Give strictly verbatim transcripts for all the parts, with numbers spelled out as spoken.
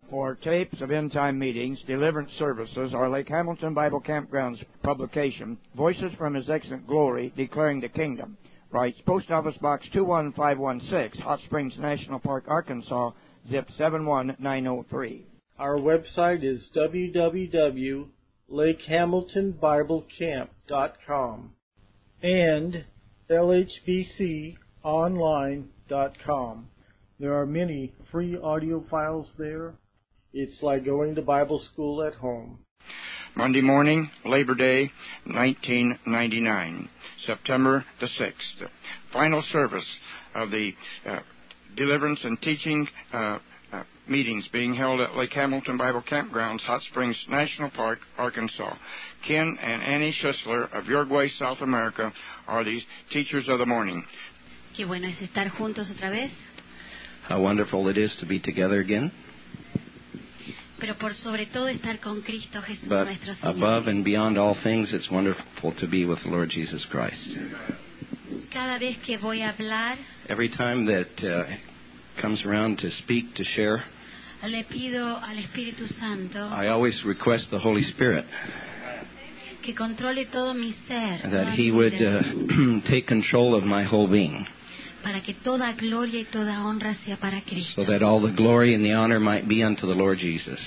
For tapes of end-time meetings, deliverance services, our Lake Hamilton Bible Campgrounds publication, Voices from His Excellent Glory, Declaring the Kingdom, writes Post Office Box two one five one six, Hot Springs National Park, Arkansas, zip seven one nine zero three. Our website is w w w dot lake hamilton bible camp dot com and l h b c online dot com. There are many free audio files there. It's like going to Bible school at home. Monday morning, Labor Day, nineteen ninety-nine, September the sixth. Final service of the uh, deliverance and teaching uh, uh, meetings being held at Lake Hamilton Bible Campgrounds, Hot Springs National Park, Arkansas. Ken and Annie Schussler of Uruguay, South America, are these teachers of the morning. Qué bueno es estar juntos otra vez. How wonderful it is to be together again. Pero por sobre todo estar con Cristo Jesús But nuestro Señor. above and beyond all things, it's wonderful to be with the Lord Jesus Christ. Cada vez que voy a hablar, Every time that uh, comes around to speak, to share, le pido al Espíritu Santo I always request the Holy Spirit que controle todo mi ser, that toda He mi would vida, uh, take control of my whole being, para que toda gloria y toda honra sea para Cristo. so that all the glory and the honor might be unto the Lord Jesus.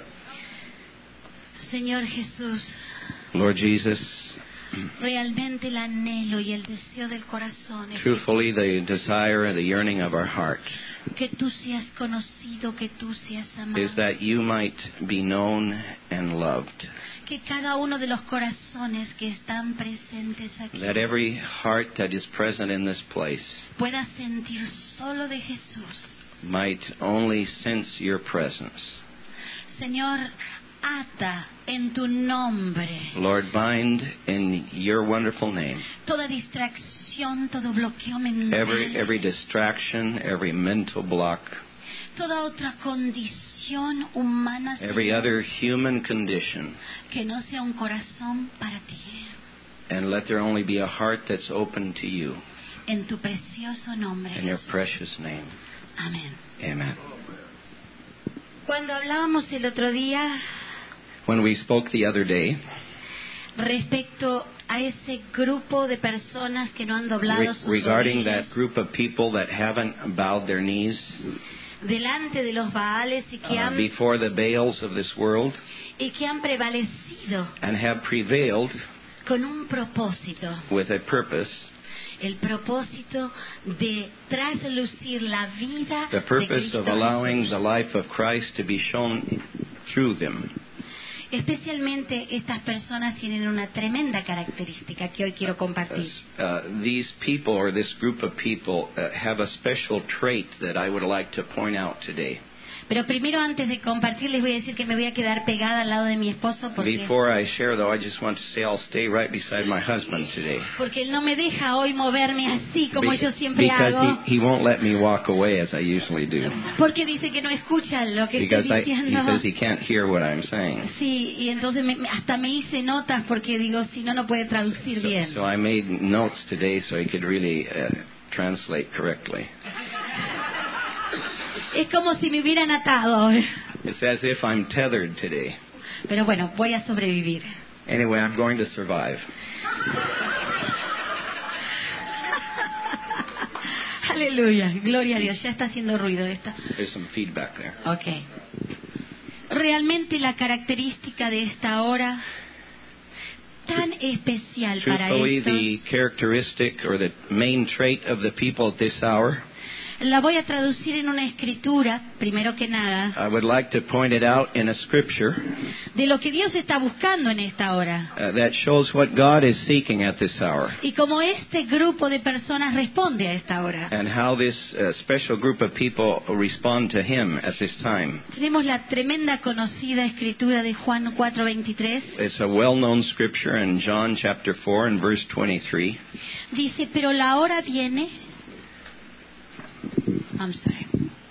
Señor Jesús, Lord Jesus, realmente el anhelo y el deseo del corazón es truthfully, the desire and the yearning of our heart que tú seas conocido, que tú seas amado, is that you might be known and loved, que cada uno de los corazones que están presentes aquí that every heart that is present in this place pueda sentir solo de Jesús. might only sense your presence. Señor, ata en tu nombre Lord, bind in your wonderful name toda distracción, todo bloqueo mental, every every distraction, every mental block, toda otra condición humana, every Señor, other human condition, que no sea un corazón para ti. and let there only be a heart that's open to you. En tu precioso nombre, In your Jesús. precious name. Amén. Amen. Cuando hablábamos el otro día When we spoke the other day respecto a ese grupo de personas que no han doblado re- sus regarding rodillas that group of people that haven't bowed their knees delante de los Baales y que uh, han before the Baals of this world y que han prevalecido and have prevailed con un propósito, with a purpose, el propósito de traslucir la vida the de purpose Cristo of allowing Jesús. the life of Christ to be shown through them. Especialmente estas personas tienen una tremenda característica que hoy quiero compartir. Uh, these people, or this group of people, uh, have a special trait that I would like to point out today. Pero primero, antes de compartir, les voy a decir que me voy a quedar pegada al lado de mi esposo porque, Before I share, though, I just want to say I'll stay right beside my husband today. porque él no me deja hoy moverme así como Be- yo siempre because hago. he, he won't let me walk away as I usually do. Porque dice que no escucha lo que Because estoy I, he diciendo. says he can't hear what I'm saying. Sí, y entonces me- hasta me hice notas porque digo, si no, no puede traducir bien. So, so I made notes today so he could really uh, translate correctly. Es como si me hubieran atado. It's as if I'm tethered today. Pero bueno, voy a sobrevivir. Anyway, I'm going to survive. Aleluya, gloria a Dios. Ya está haciendo ruido esto. There's some feedback there. Ok. Realmente la característica de esta hora tan especial para Truthfully, the estos, characteristic or the main trait of the people at this hour, la voy a traducir en una escritura, primero que nada, I would like to point it out in a scripture de lo que Dios está buscando en esta hora. uh, that shows what God is seeking at this hour, Y como este grupo de personas responde a esta hora. and how this uh, special group of people respond to Him at this time. Tenemos la tremenda conocida escritura de Juan cuatro veintitrés. It's a well-known scripture in John chapter four and verse twenty-three. Dice, pero la hora viene. I'm sorry.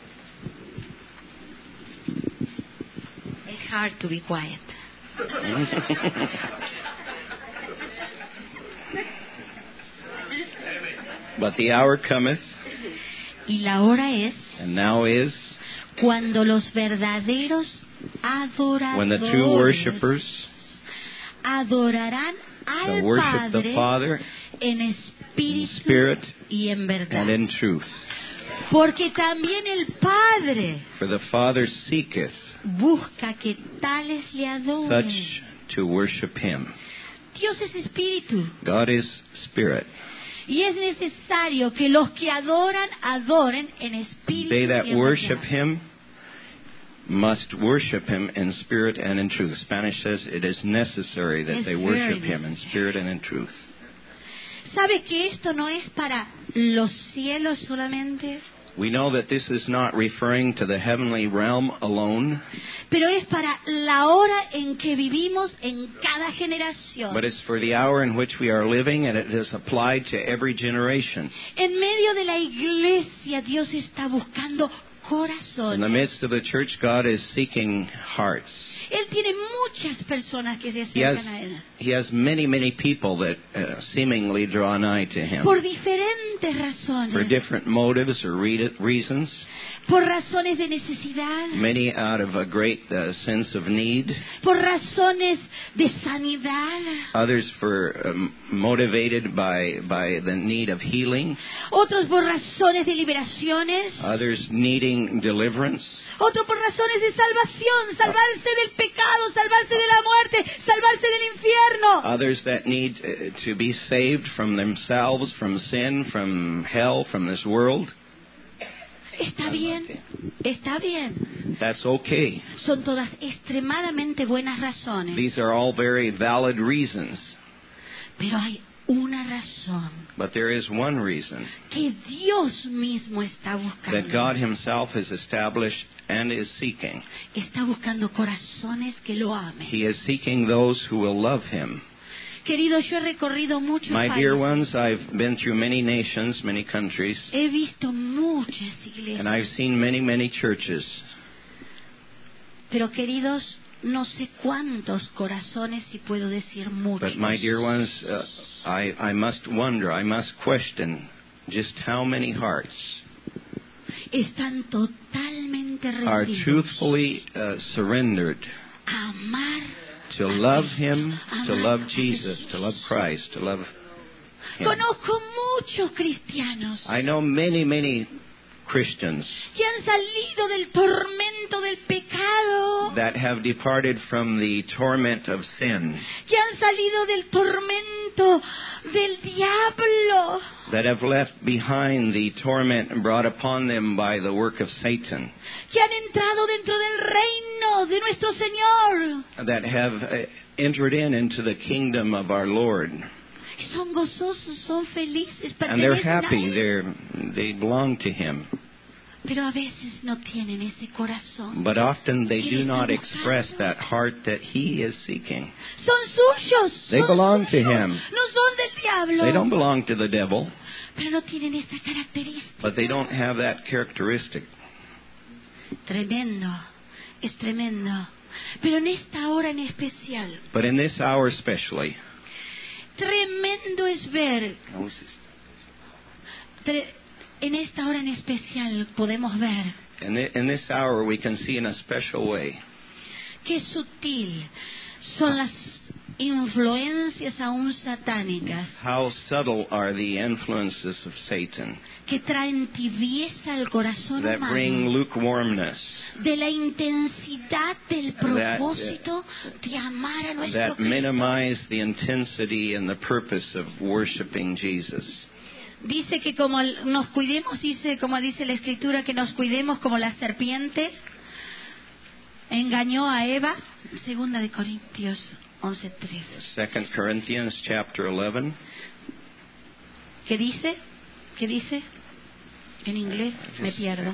It's hard to be quiet. But the hour cometh, Y la hora es and now is, Cuando los verdaderos when the true adoradores worshipers adorarán shall al worship the Padre Father en in espíritu spirit y en verdad. and in truth. Porque también el Padre For the Father seeketh busca que tales le adoren. such to worship him. Dios es espíritu. God is spirit. Y es necesario que los que adoran, adoren en espíritu They that y en worship verdad. him must worship him in spirit and in truth. Spanish says it is necessary that It's they very worship him in necessary. spirit and in truth. ¿Sabe que esto no es para los cielos solamente? We know that this is not referring to the heavenly realm alone, Pero es para la hora en que vivimos en cada generación. but it's for the hour in which we are living, and it is applied to every generation. En medio de la iglesia, Dios está buscando In the corazones. midst of the church, God is seeking hearts. Él tiene muchas personas que se He has, acercan a Él. he has many, many people that uh, seemingly draw nigh to him Por diferentes for razones. different motives or re- reasons. Por razones de necesidad. Many out of a great uh, sense of need. Por razones de sanidad. Others for um, motivated by by the need of healing. Otros por razones de liberaciones. Others needing deliverance. Otros por razones de salvación. Salvarse del pecado, salvarse de la muerte, salvarse del infierno. Others that need uh, to be saved from themselves, from sin, from hell, from this world. Está bien, está bien. That's okay. Son todas extremadamente buenas razones. These are all very valid reasons. Pero hay una razón But there is one reason que Dios mismo está that God buscando. himself has established and is seeking. Está buscando corazones que lo amen. He is seeking those who will love him. Querido, yo he recorrido muchos My dear países. ones, I've been through many nations, many countries, He visto muchas iglesias. and I've seen many, many churches. Pero queridos, no sé cuántos corazones, si puedo decir muchos. But my dear ones, uh, I, I must wonder, I must question just how many hearts Están totalmente are rendidos truthfully uh, surrendered a amar to a love Cristo, him, to amar love a Jesus, Jesús. to love Christ, to love him. Conozco muchos cristianos I know many, many Christians que han salido del tormento del pecado, that have departed from the torment of sin, que han salido del tormento del diablo, that have left behind the torment brought upon them by the work of Satan, que han entrado dentro del reino de nuestro Señor. that have uh, entered in into the kingdom of our Lord. Son gozosos, son felices, And they're pertenecen a happy, Él. they're, they belong to Him. Pero a veces no tienen ese corazón. But often they que do Él not está express buscando. that heart that He is seeking. Son suyos. They son belong to suyos, Him. No son del diablo. They don't belong to the devil, Pero no tienen esa característica. but they don't have that characteristic. Tremendo. Es tremendo. Pero en esta hora en especial, But in this hour especially, tremendo es ver. tre- en esta hora en especial podemos ver in thi- in this hour we can see in a special way qué sutil son las influencias aún satánicas how subtle are the influences of Satan que traen tibieza al corazón that bring humano lukewarmness, de la intensidad del propósito de amar a nuestro that Cristo. minimize the intensity and the purpose of worshiping Jesus. Dice que como nos cuidemos, dice como dice la Escritura, que nos cuidemos como la serpiente engañó a Eva. Segunda de Corintios once tres. Second Corinthians chapter eleven. ¿Qué dice? ¿Qué dice? En inglés me pierdo.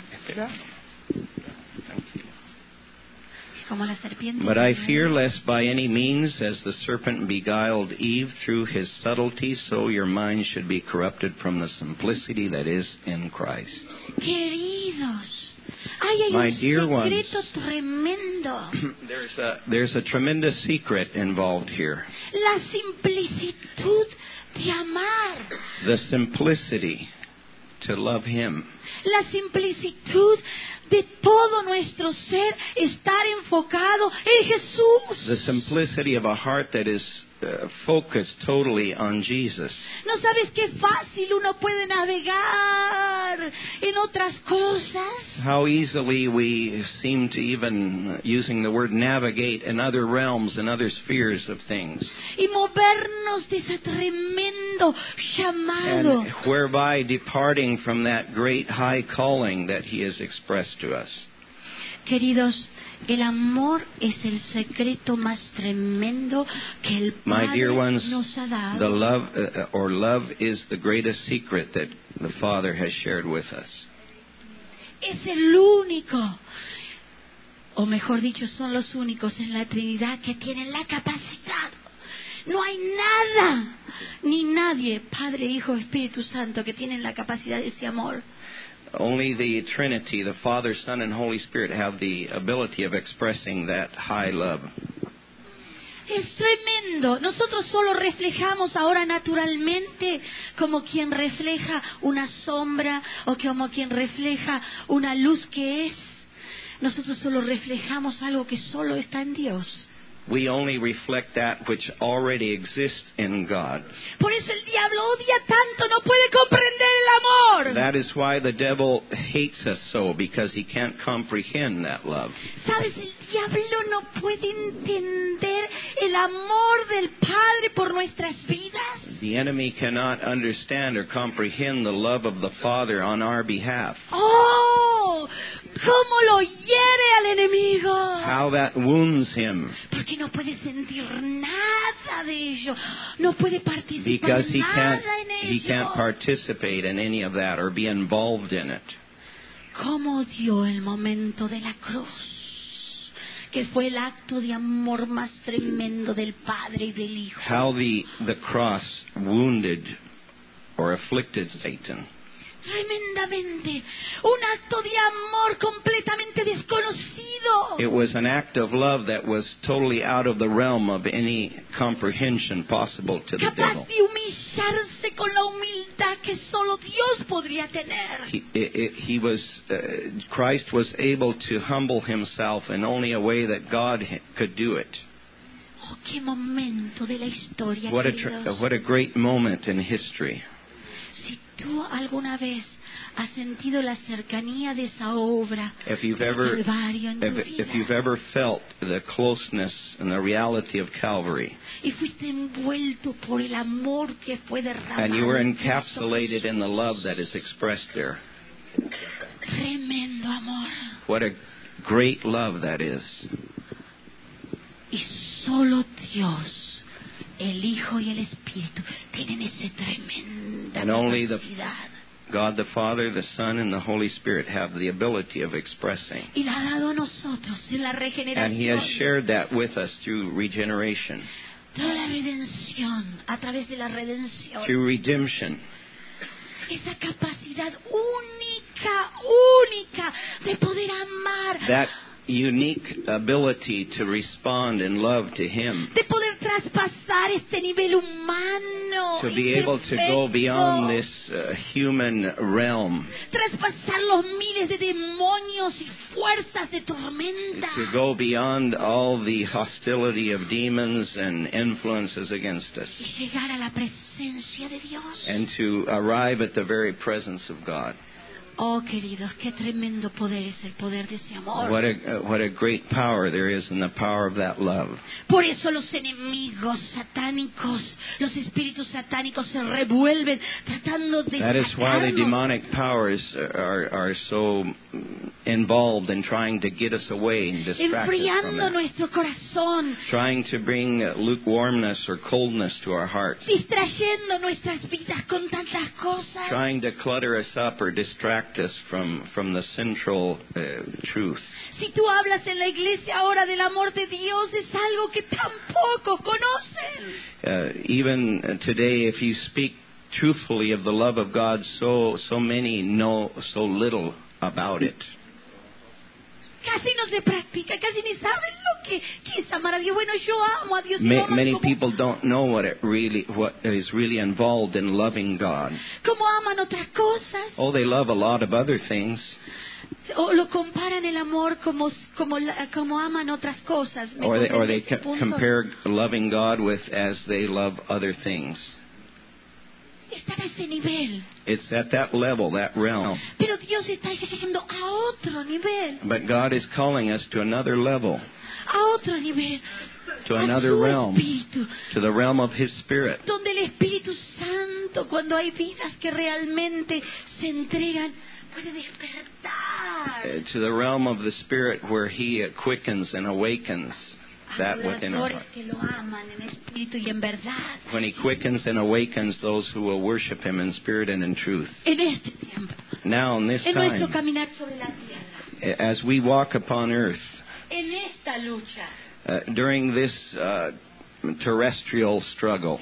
Como la serpiente. But I fear lest by any means, as the serpent beguiled Eve through his subtlety, so your mind should be corrupted from the simplicity that is in Christ. Queridos, ay, hay My un dear secreto ones. tremendo. There's a there's a tremendous secret involved here. La simplicitud de amar. The simplicity to love Him. La simplicitud de todo nuestro ser estar enfocado en Jesús. The simplicity of a heart that is uh, focused totally on Jesus. ¿No sabes qué fácil uno puede navegar en otras cosas? How easily we seem to even, uh, using the word navigate, in other realms and other spheres of things. Y movernos de ese tremendo llamado. And whereby departing from that great high calling that He has expressed to us. Queridos, el amor es el secreto más tremendo que el My dear Padre ones, nos ha dado. the love, uh, or love is the greatest secret that the Father has shared with us. Es el único, o mejor dicho, son los únicos en la Trinidad que tienen la capacidad. No hay nada, ni nadie, Padre, Hijo, Espíritu Santo, que tienen la capacidad de ese amor. Only the Trinity, the Father, Son, and Holy Spirit, have the ability of expressing that high love. Es tremendo. Nosotros solo reflejamos ahora naturalmente como quien refleja una sombra o como quien refleja una luz que es. Nosotros solo reflejamos algo que solo está en Dios. We only reflect that which already exists in God. Por eso el diablo odia tanto, no puede comprender el amor. That is why the devil hates us so, because he can't comprehend that love. ¿Sabes? El diablo no puede entender el amor del Padre por nuestras vidas. The enemy cannot understand or comprehend the love of the Father on our behalf. ¡Oh! ¿Cómo lo hiere al enemigo? How that wounds him. Porque no puede sentir nada de ello. No puede participar Because he nada can't, en ello. he can't participate in any of that or be involved in it. ¿Cómo dio el momento de la cruz? Que fue el acto de amor más tremendo del Padre y del Hijo. How the, the cross wounded or afflicted Satan. Tremendamente. Un acto de amor completamente desconocido. It was an act of love that was totally out of the realm of any comprehension possible to the Capaz devil. de humillarse con la humildad que solo Dios podría tener. He, it, it, he was, uh, Christ was able to humble himself in only a way that God could do it. Oh, qué momento de la historia, What a, queridos. tr- what a great moment in history. Si tú alguna vez has sentido la cercanía de esa obra If you've del ever, Calvario en tu if, vida, if you've ever felt the closeness and the reality of Calvary, y fuiste envuelto por el amor que fue derramado and you were en Cristo encapsulated in the Jesús. love that is expressed there, Tremendo amor. what a great love that is. Y solo Dios, el Hijo y el Espíritu tienen esa tremenda And only the capacidad. God the Father, the Son, and the Holy Spirit have the ability of expressing. Y la ha dado a nosotros en la And He has regeneración. shared that with us through regeneration, Toda la redención, a través de la redención. through redemption. Esa capacidad única, única de poder amar, That unique ability to respond in love to Him, de poder traspasar este nivel humano, to be able to go imperfecto, beyond this uh, human realm, traspasar los miles de demonios y fuerzas de tormenta, to go beyond all the hostility of demons and influences against us, y llegar a la presencia de Dios. and to arrive at the very presence of God. Oh, queridos, qué tremendo poder es el poder de ese amor. What a, what a great power there is in the power of that love. Por eso los enemigos satánicos, los espíritus satánicos se revuelven tratando de That is why the sacarnos, demonic powers are, are so involved in trying to get us away and distract us from enfriando it. nuestro corazón, Trying to bring lukewarmness or coldness to our hearts. distrayendo nuestras vidas con tantas cosas. Trying to clutter us up or distract us from, from the central uh, truth. Si tú hablas en la iglesia ahora del amor de Dios, es algo que tampoco conocen. Uh, even today, if you speak truthfully of the love of God, so, so many know so little about it. Casi no se practica, casi ni saben lo que, que es amar a Dios. Bueno, yo amo a Dios. y Ma- lo amo many como, people don't know what it really, what is really involved in loving God. como aman otras cosas. Oh, they love a lot of other things. O lo comparan el amor como, como, la- como aman otras cosas. ¿Me Or they, or comprende they ese co- punto? compare loving God with as they love other things. Están a ese nivel. It's at that level, that realm. Pero Dios está yendo a otro nivel. But God is calling us to another level, A otro nivel. to a another su realm, espíritu. to the realm of His Spirit. Donde el Espíritu Santo, cuando hay vidas que realmente se entregan, puede despertar. Uh, to the realm of the Spirit where He uh, quickens and awakens that within our Adoradores heart. que lo aman en espíritu y en verdad. When He quickens and awakens those who will worship Him in spirit and in truth. En este tiempo. Now, in this En nuestro time, caminar sobre la tierra. as we walk upon earth, En esta lucha. uh, during this uh, terrestrial struggle,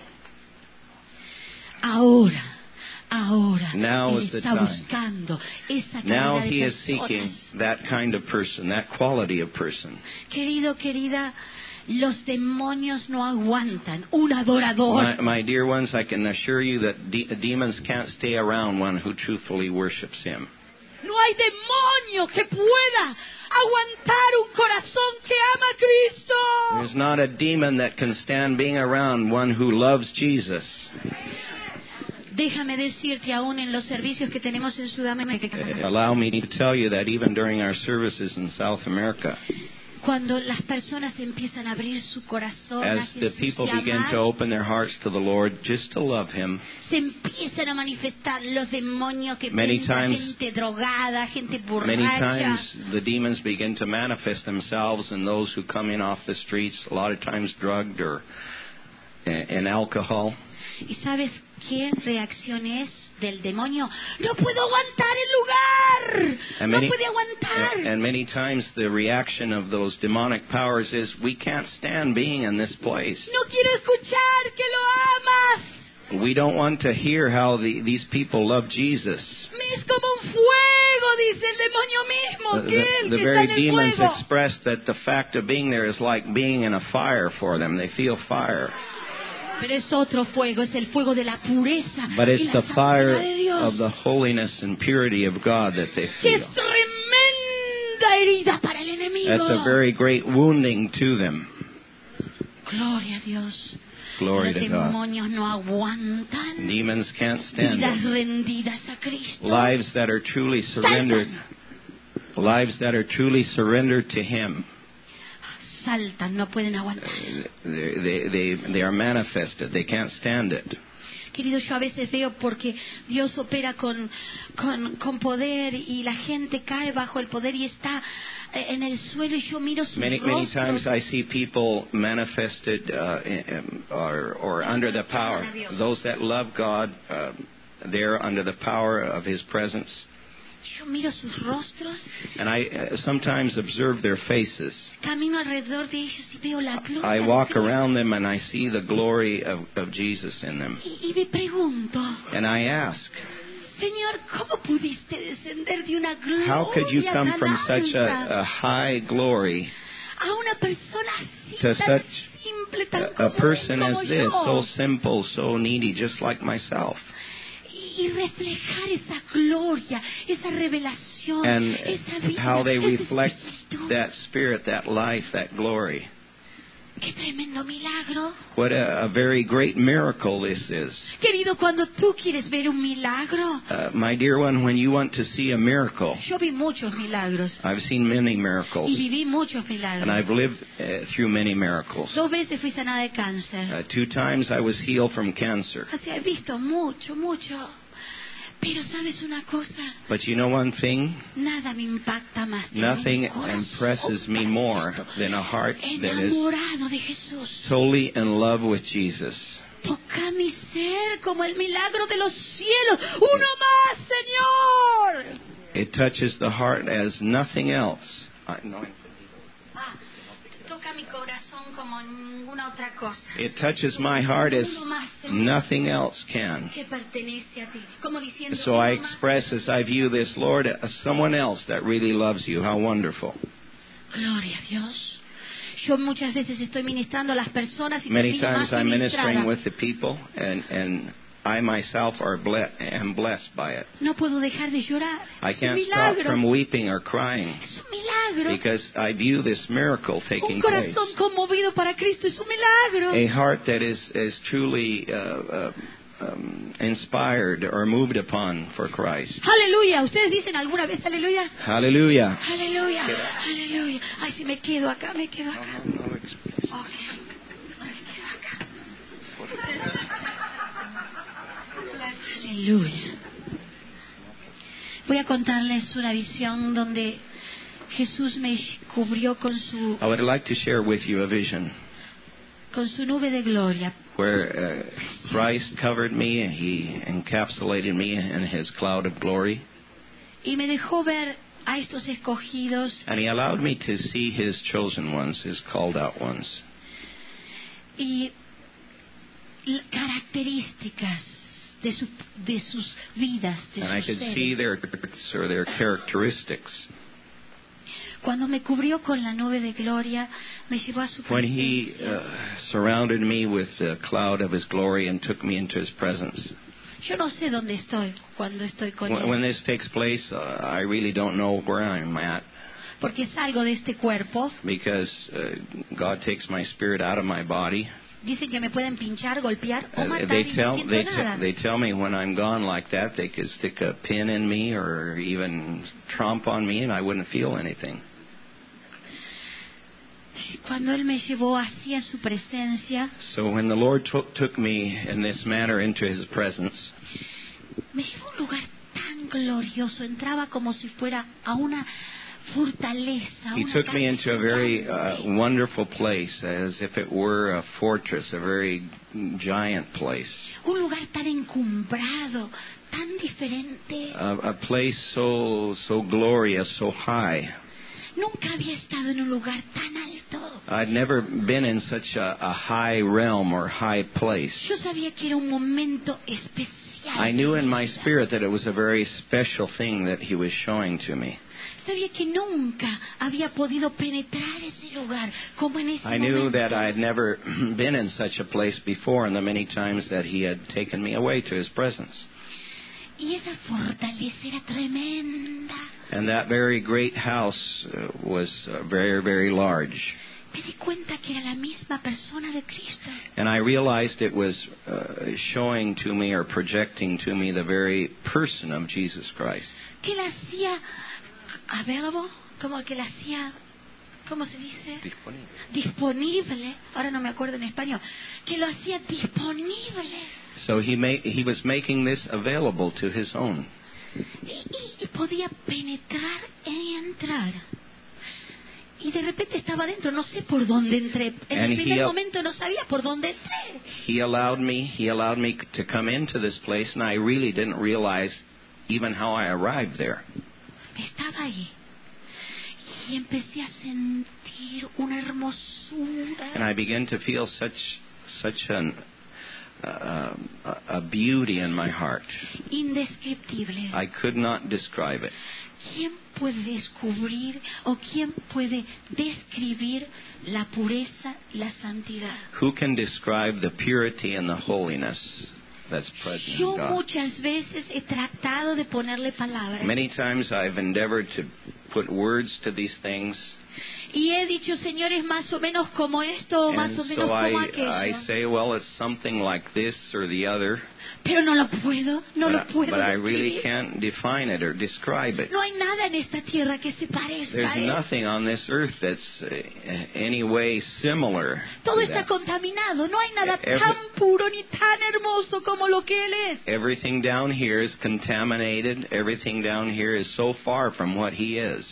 Ahora. Ahora. Now Él is the está time. buscando esa now calidad He de is seeking personas. that kind of person, that quality of person. Querido, querida, los demonios no aguantan un adorador. My, my dear ones, I can assure you that de- demons can't stay around one who truthfully worships Him. No hay demonio que pueda aguantar un corazón que ama a Cristo. There's not a demon that can stand being around one who loves Jesus. Déjame decirte, aún en los servicios que tenemos en Sudamérica, Uh, Allow me to tell you that even during our services in South America, cuando las personas empiezan a abrir su corazón a as the Jesús people y a begin to amar, open their hearts to the Lord just to love Him, se empiezan a manifestar los demonios que Many piensan times- gente drogada, gente many borracha. times the demons begin to manifest themselves in those who come in off the streets, a lot of times drugged or in alcohol. ¿Y sabes qué reacción es del demonio? No puedo aguantar el lugar. And No many, puede aguantar. and many times the reaction of those demonic powers is, we can't stand being in this place. No quiero escuchar que lo amas. We don't want to hear how the, these people love Jesus. Me es como un fuego, dice el demonio mismo, The, que the, él the que very está en el demons fuego. express that the fact of being there is like being in a fire for them. They feel fire. Pero es otro fuego, es el fuego de la pureza But y it's la the fire santidad de Dios, of the holiness and purity of God that they que es feel. tremenda herida para el enemigo. That's a very great wounding to them. Gloria a Dios. Glory Los to God. demonios no aguantan Demons can't stand vidas it. rendidas a Cristo. Lives that are truly surrendered. Lives that are truly surrendered to Him. Saltan, no pueden aguantar. They, they, they, they are manifested. They can't stand it. Querido, yo a veces veo porque Dios opera con, con, con poder y la gente cae bajo el poder y está eh, en el suelo y yo miro sus Many, many times rostros. I see people manifested uh, in- or, or under the power. Those that love God, uh, they're under the power of His presence. Yo miro sus rostros, And I uh, sometimes observe their faces. camino alrededor de ellos y veo la gloria I de walk Cristo. around them and I see the glory of, of Jesus in them. Y, y me pregunto, And I ask, Señor, ¿cómo pudiste descender de una gloria how could you come tan from such alta a, a high glory a una persona así to tan such simple, tan a, a común person como as this, yo? so simple, so needy, just like myself? Y reflejar esa gloria, esa revelación, And esa vida, how they ese reflect espíritu. that spirit, that life, that glory. Qué tremendo milagro. What a, a very great miracle this is. Querido, cuando tú quieres ver un milagro, Uh, my dear one, when you want to see a miracle, yo vi muchos milagros I've seen many miracles, y viví muchos and I've milagros. lived uh, through many miracles. Dos veces fui sanada de cáncer. Uh, two times I was healed from cancer. O sea, he visto mucho, mucho. Pero sabes una cosa, But you know one thing? nada me impacta más. que Nothing un corazón impresses me more than a heart that is enamorado de Jesús. totally in love with Jesus. Toca mi ser como el milagro de los cielos. Uno más, Señor. It touches the heart as nothing else. I, no, Ah, toca mi corazón como ninguna otra cosa. it touches my heart as Uno más, Señor, nothing else can. que pertenece a ti. Como diciendo, So I uno más. express as I view this, Lord, as someone else that really loves you. How wonderful. Gloria a Dios. Yo muchas veces estoy ministrando a las personas y Many termino más times I'm ministering ministrada. with the people, and, and I myself are ble- am blessed by it. No puedo dejar de llorar. I Es un can't stop milagro. from weeping or crying Es un milagro. because I view this miracle Un taking place. corazón conmovido para Cristo es un milagro. A heart that is, is truly uh, uh, um, inspired or moved upon for Christ. Aleluya. ¿Ustedes dicen alguna vez aleluya? Hallelujah. Aleluya. Aleluya. Ay, si me quedo acá, me quedo acá. No, no, no, explain. Ok. Me quedo acá. Aleluya. Voy a contarles una visión donde Jesús me cubrió con su I would like to share with you a vision con su nube de gloria. where uh, Christ covered me, He encapsulated me in His cloud of glory, Y me dejó ver a estos escogidos and He allowed me to see His chosen ones, His called out ones, y l- características de, su, de sus vidas, de and I sus could seres. see their or their characteristics. Cuando me cubrió con la nube de gloria, me llevó a su When He presencia. uh, surrounded me with the cloud of His glory and took me into His presence. Yo no sé dónde estoy cuando estoy con When, él, when this takes place, uh, I really don't know where I'm at porque salgo de este cuerpo. because uh, God takes my spirit out of my body. Dicen que me pueden pinchar, golpear o Uh, matar they y no tell siento they nada. te- they tell me when I'm gone like that, they could stick a pin in me or even tromp on me, and I wouldn't feel anything. Cuando él me llevó así a su presencia, So when the Lord took took me in this manner into His presence, me llevó a un lugar tan glorioso. Entraba como si fuera a una fortaleza. a He una took me into a very casa uh, gigante. wonderful place, as if it were a fortress, a very giant place, Un lugar tan encumbrado, tan diferente. a, a place so so glorious, so high. Nunca había estado en un lugar tan alto. I'd never been in such a, a high realm or high place. Yo sabía que era un momento especial. I knew in my vida. spirit that it was a very special thing that He was showing to me. Sabía que nunca había podido penetrar ese lugar como en ese I knew momento. that I had never been in such a place before, and the many times that He had taken me away to His presence. Y esa fortaleza era tremenda. And that very great house uh, was uh, very, very large. Me di cuenta que era la misma persona de Cristo. And I realized it was uh, showing to me or projecting to me the very person of Jesus Christ. Que la hacía available, como que la hacía, ¿cómo se dice? Disponible. Ahora no me acuerdo en español. Que lo hacía disponible. So he made, he was making this available to His own. Y, y- y podía penetrar y entrar. Y de repente estaba dentro, no sé por dónde entré. En And el primer he- momento no sabía por dónde entré. He allowed me, he allowed me to come into this place, and I really didn't realize even how I arrived there. Estaba ahí. Y empecé a sentir una hermosura. And I began to feel such, such an, uh, a, a beauty in my heart. Indescriptible. I could not describe it. ¿Quién puede descubrir o quién puede describir la pureza, la santidad? Who can describe the purity and the holiness that's present Yo in God? muchas veces he tratado de ponerle palabras. Many times I've endeavored to put words to these things, Y he dicho, Señor, es más o menos como esto o más and o menos so I, como I aquello. say, well, it's something like this or the other, Pero no lo puedo, no but, lo I, puedo but I really describir. can't define it or describe it. No hay nada en esta tierra que se parezca There's a él. nothing on this earth that's uh, any way similar Todo to está that. contaminado. No hay nada Every- tan puro ni tan hermoso como lo que Él es. Everything down here is contaminated. Everything down here is so far from what He is.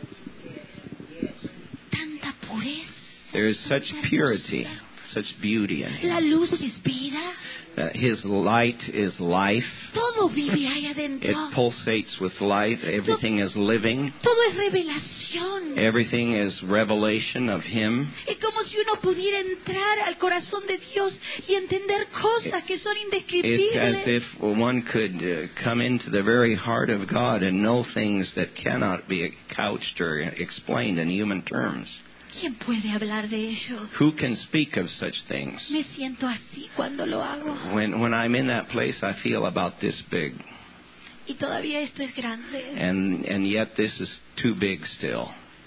Tanta pureza. There is such tanta purity, hermosura. such beauty in La Him. luz es vida. Uh, his light is life. Todo vive ahí It adentro. pulsates with life. Everything is living. Todo es revelación. Everything is revelation of Him. Es como si uno pudiera entrar al corazón de Dios y entender cosas que son It's as indescriptibles. if one could uh, come into the very heart of God and know things that cannot be couched or explained in human terms. ¿Quién puede hablar de ello? Who can speak of such things? Me siento así cuando lo hago. When when I'm in that place, I feel about this big, Y todavía esto es grande. and and yet this is too big still.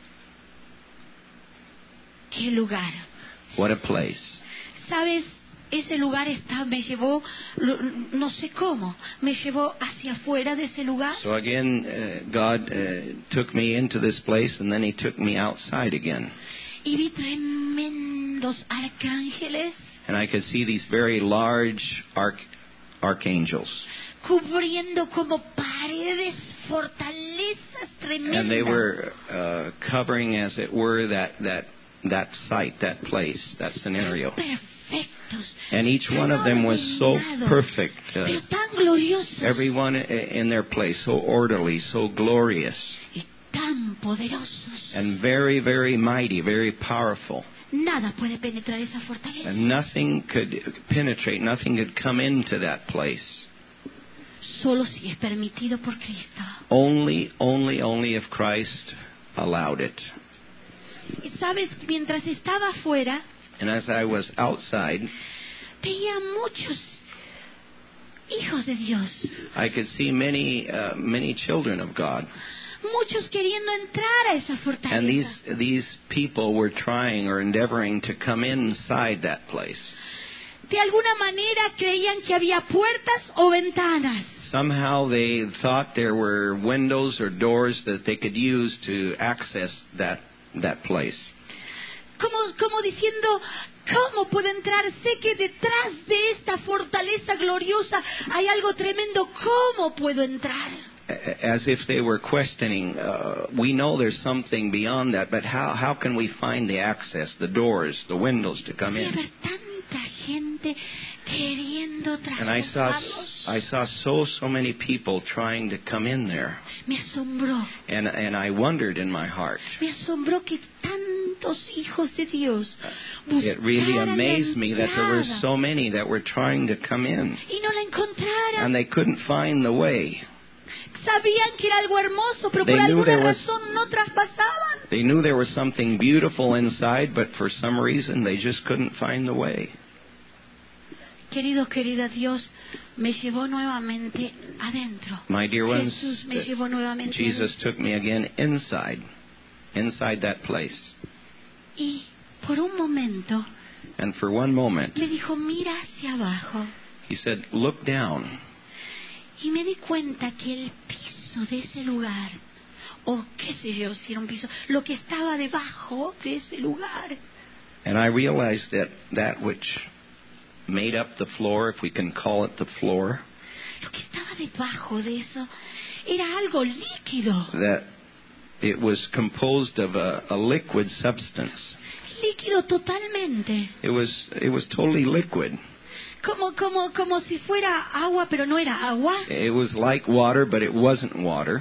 ¿Qué lugar? What a place! ¿Sabes? Ese lugar está, me llevó, lo- no sé cómo, me llevó hacia afuera de ese lugar. So again, uh, God uh, took me into this place, and then He took me outside again, Y vi tremendos arcángeles and I could see these very large arch archangels, cubriendo como paredes, fortalezas and they tremendas. were uh, covering, as it were, that that that site, that place, that scenario. Perfectos. And each one of them was so perfect, uh, Pero tan gloriosos. everyone i- in their place, so orderly, so glorious, Y tan poderosos. and very, very mighty, very powerful. Nada puede penetrar esa fortaleza. And nothing could penetrate, nothing could come into that place. Solo si es permitido por Cristo. Only, only, only if Christ allowed it. Y sabes, mientras estaba afuera, And as I was outside, veía muchos hijos de Dios. I could see many, uh, many children of God. Muchos queriendo entrar a esa fortaleza. And these these people were trying or endeavoring to come inside that place. De alguna manera creían que había puertas o ventanas. Somehow they thought there were windows or doors that they could use to access that that place. Como, como diciendo, ¿cómo puedo entrar? Sé que detrás de esta fortaleza gloriosa hay algo tremendo. ¿Cómo puedo entrar? As if they were questioning, uh, we know there's something beyond that, but how how can we find the access, the doors, the windows to come Voy a in? ver tanta gente queriendo And I saw traspasarlos. I saw so so many people trying to come in there, Me asombró. and and I wondered in my heart. Me asombró que tantos hijos de Dios It really buscaran la amazed me that there were entrada so many that were trying to come in, y no la encontraran. and they couldn't find the way. Sabían que era algo hermoso, pero They por knew alguna there was- razón no traspasaban. They knew there was something beautiful inside, but for some reason they just couldn't find the way. Querido, querida, Dios me llevó nuevamente adentro. My dear ones, Jesús me llevó nuevamente Jesus adentro. took me again inside, inside that place. Y por un momento And for one moment, me dijo, mira hacia abajo. He said, look down. Y me di cuenta que el piso de ese lugar, o qué sé yo si era un piso, lo que estaba debajo de ese lugar, And I realized that that which made up the floor, if we can call it the floor, lo que estaba debajo de eso era algo líquido, that it was composed of a, a liquid substance. líquido totalmente, It was it was totally liquid. como como como si fuera agua, pero no era agua. It was like water, but it wasn't water.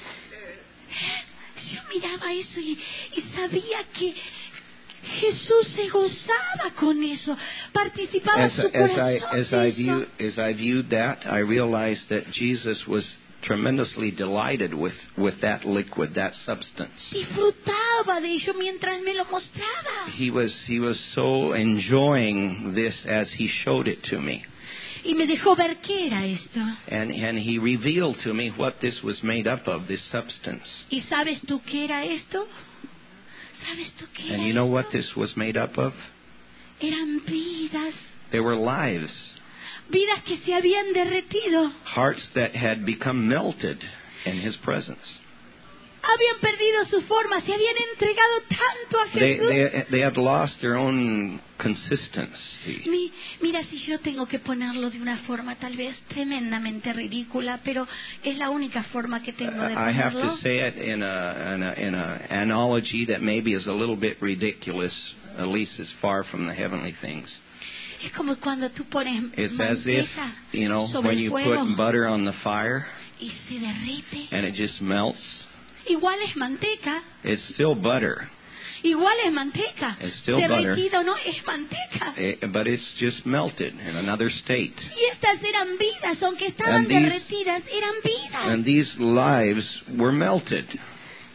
Yo miraba eso y, y sabía que Jesús se gozaba con eso, participaba As, su as I corazón as de I eso. view as I viewed that, I realized that Jesus was tremendously delighted with, with that liquid, that substance. Disfrutaba de ello mientras me lo mostraba. He was he was so enjoying this as he showed it to me. Y me dejó ver qué era esto. And and he revealed to me what this was made up of, this substance. ¿Y sabes tú qué era esto? ¿Sabes tú qué era And you know what esto? this was made up of? Eran vidas, They were lives, vidas que se habían derretido, hearts that had become melted in his presence. habían perdido su forma, se habían entregado tanto a They Jesús. they they had lost their own consistency. Mi- mira, si yo tengo que ponerlo de una forma tal vez tremendamente ridícula, pero es la única forma que tengo de I have ponerlo. to say it in a, in a in a analogy that maybe is a little bit ridiculous, at least as far from the heavenly things. Es como cuando tú pones It's as if, manteca you know, sobre when el you fuego put butter on the fire y se derrite. and it just melts. Igual es manteca, It's still butter, igual es manteca. It's still butter. Derretido no es manteca. eh, but it's just melted in another state. Y estas eran vidas, aunque estaban And these- derretidas, eran vidas. And these lives were melted.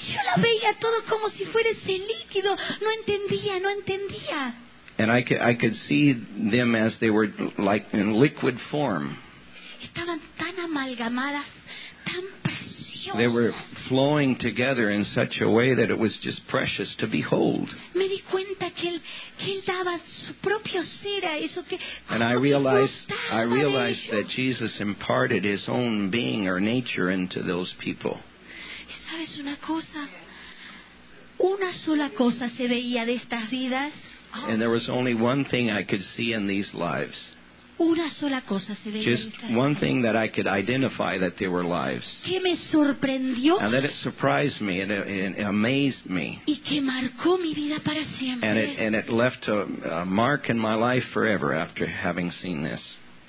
Yo lo veía todo como si fuera ese líquido. No entendía, no entendía. And I could, I could see them as they were like in liquid form. Estaban tan amalgamadas, tan They were preciosas. flowing together in such a way that it was just precious to behold. Me di cuenta que él, que él daba su propio ser a eso, que And I como realized, disfrutaba I de realized ello. that Jesus imparted His own being or nature into those people. ¿Y sabes una cosa? Una sola cosa se veía de estas vidas. And there was only one thing I could see in these lives. Una sola cosa se veía de Just estas one vidas. thing that I could identify that they were lives. Que me sorprendió And that it surprised me, and it, it amazed me. y que marcó mi vida para siempre. And it, and it left a, a mark in my life forever after having seen this.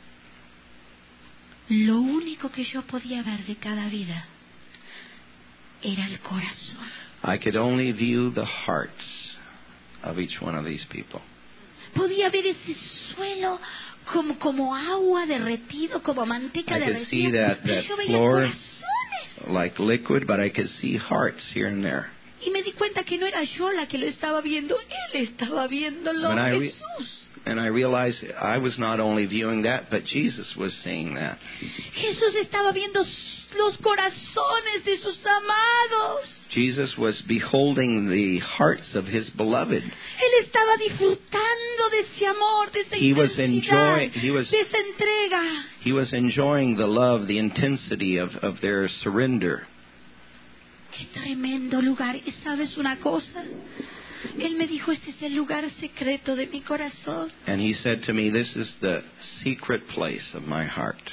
Lo único que yo podía ver de cada vida era el corazón. I could only view the hearts of each one of these people. Podía ver ese suelo como, como agua derretido, como manteca I could see derretida. that, Pero that yo veía floor corazones. like liquid, but I could see hearts here and there. Y me di cuenta que no era yo la que lo estaba viendo, él estaba viéndolo, When I re- Jesús. And I realized I was not only viewing that, but Jesus was seeing that. Jesús estaba viendo los corazones de sus amados. Jesus was beholding the hearts of His beloved. Él estaba disfrutando de ese amor, de esa He was intensidad, enjoy- he was- de esa entrega. He was enjoying the love, the intensity of, of their surrender. Qué tremendo lugar. ¿Y sabes una cosa? Él me dijo, este es el lugar secreto de mi corazón. And He said to me, this is the secret place of my heart.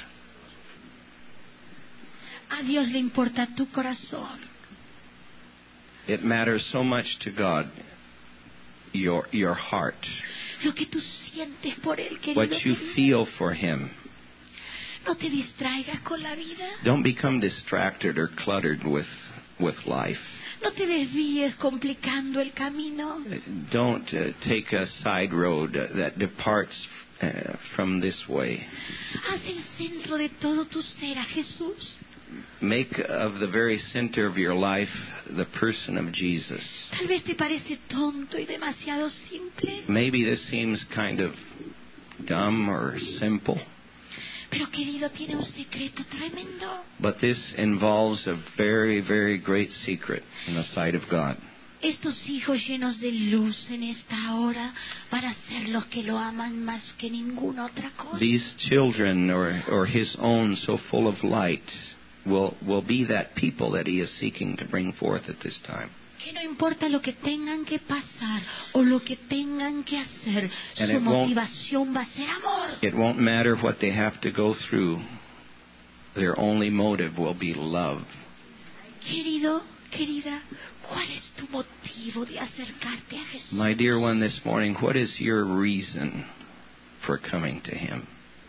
A Dios le importa tu corazón. It matters so much to God, your, your heart, Lo que tú sientes por Él, querido. what you querido. feel for Him. No te distraigas con la vida. Don't become distracted or cluttered with, with life. No te desvíes complicando el camino. Don't uh, take a side road uh, that departs uh, from this way. Haz el centro de todo tu ser a Jesús. Make of the very center of your life the person of Jesus. Tal vez te parece tonto y demasiado simple. Maybe this seems kind of dumb or simple, Pero querido, tiene un secreto tremendo. but this involves a very, very great secret in the sight of God. Estos hijos llenos de luz en esta hora van a ser los que lo aman más que ninguna otra cosa. These children, or, or His own, so full of light, will, will be that people that He is seeking to bring forth at this time. Que no importa lo que tengan que pasar o lo que tengan que hacer, And su it won't- motivación va a ser amor. It won't matter what they have to go through. Their only motive will be love. Querido, querida, ¿cuál es tu motivo de acercarte a Jesús? My dear one, this morning, what is your reason for coming to Him?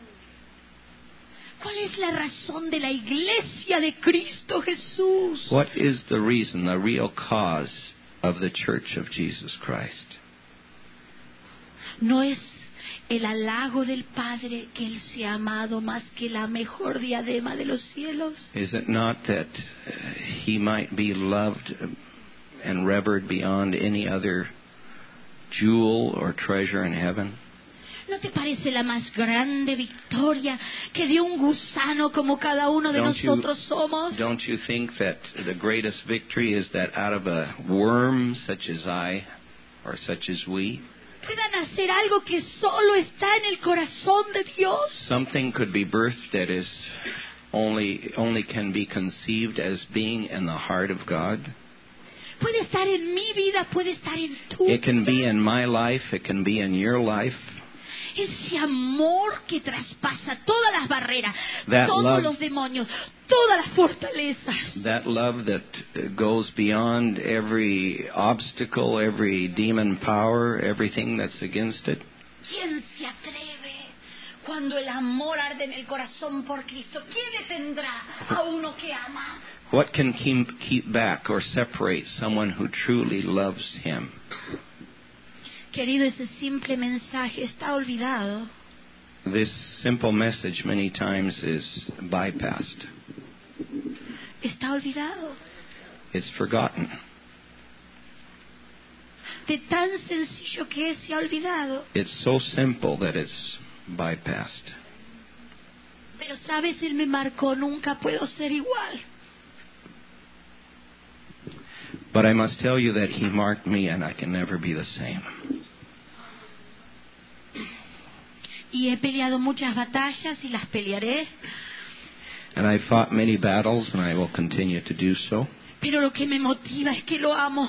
¿Cuál es la razón de la iglesia de Cristo Jesús? What is the reason, the real cause of the Church of Jesus Christ? No es el halago del Padre que Él se ha amado más que la mejor diadema de los cielos. Is it not that uh, He might be loved and revered beyond any other jewel or treasure in heaven? ¿No te parece la más grande victoria que de un gusano como cada uno de Don't you- nosotros somos? Don't you think that the greatest victory is that out of a worm such as I, or such as we, Puedan hacer algo que solo está en el corazón de Dios. something could be birthed that is only only can be conceived as being in the heart of God? Puede estar en mi vida, puede estar en tu It can be vida. in my life, it can be in your life. Ese amor que traspasa todas las barreras, That todos love- los demonios, todas las fortalezas. That love that uh, goes beyond every obstacle, every demon power, everything that's against it. ¿Quién se atreve cuando el amor arde en el corazón por Cristo? ¿Quién detendrá a uno que ama? What can keep, keep back or separate someone who truly loves Him? Querido, ese simple mensaje está olvidado. This simple message many times is bypassed. Está olvidado. It's forgotten. de tan sencillo que es se ha olvidado. It's so simple that it's bypassed. Pero sabes, Él me marcó, nunca puedo ser igual. But I must tell you that He marked me and I can never be the same. Y he peleado muchas batallas y las pelearé. And I fought many battles and I will continue to do so. Pero lo que me motiva es que lo amo.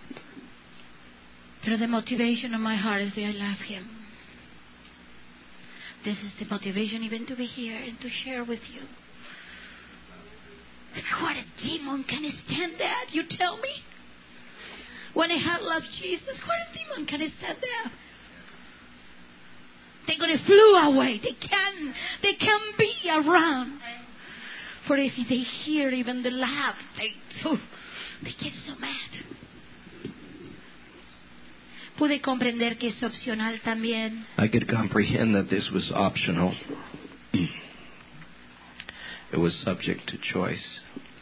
Pero the motivation of my heart is that I love Him. This is the motivation even to be here and to share with you. What a demon can stand that? You tell me? When I have loved Jesus, what a demon can stand that? They're going to flew away. They can, they can be around. For if they hear even the laugh, they, oh, they get so mad. Pude comprender que es opcional también. I could comprehend that this was optional. It was subject to choice.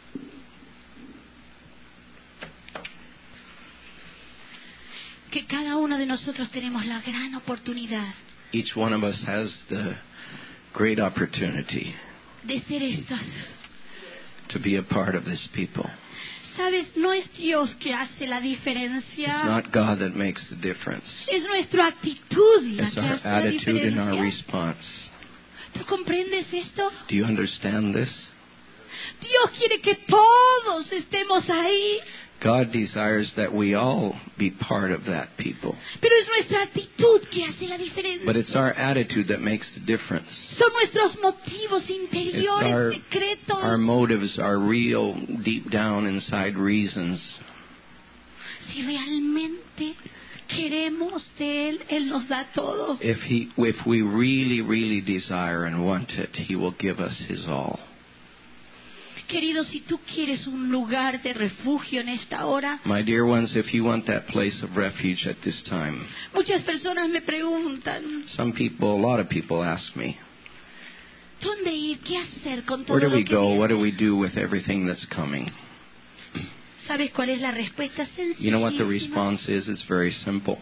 Que cada uno de nosotros tenemos la gran oportunidad Each one of us has the great opportunity de ser estos. to be a part of this people. Sabes, no es Dios que hace la It's diferencia. not God that makes the difference. Es nuestra actitud la It's que our hace la attitude and our diferencia. response. ¿Tú comprendes esto? Do you understand this? Dios quiere que todos estemos ahí, God desires that we all be part of that people. pero es nuestra actitud que hace la diferencia. But it's our attitude that makes the difference. Son nuestros motivos It's interiores, our, secretos. our motives, our real, deep down inside reasons. Si realmente queremos de Él, Él nos da todo. If he, if we really, really desire and want it, He will give us His all. Querido, si tú quieres un lugar de refugio en esta hora, My dear ones, if you want that place of refuge at this time, muchas personas me preguntan, some people, a lot of people ask me, ¿dónde ir? ¿Qué hacer con todo where do lo we que go? viene? What do we do with everything that's coming? ¿Sabes cuál es la respuesta? Sencillísima. You know what the response is? It's very simple.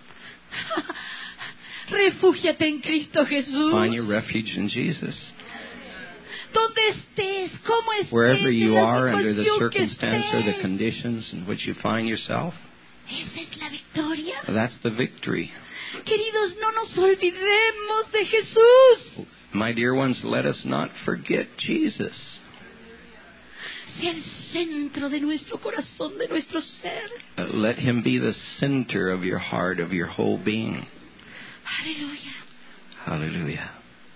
Refúgiate en Cristo Jesús. Find your refuge in Jesus. Donde estés, cómo estés, Wherever en you la are, under the situación que circumstance or the estés. conditions in which you find yourself, Esa es la victoria. that's the victory. Queridos, no nos olvidemos de Jesús. My dear ones, let us not forget Jesus. Sea el centro de nuestro corazón, de nuestro ser. Uh, Let Him be the center of your heart, of your whole being. Aleluya. Hallelujah.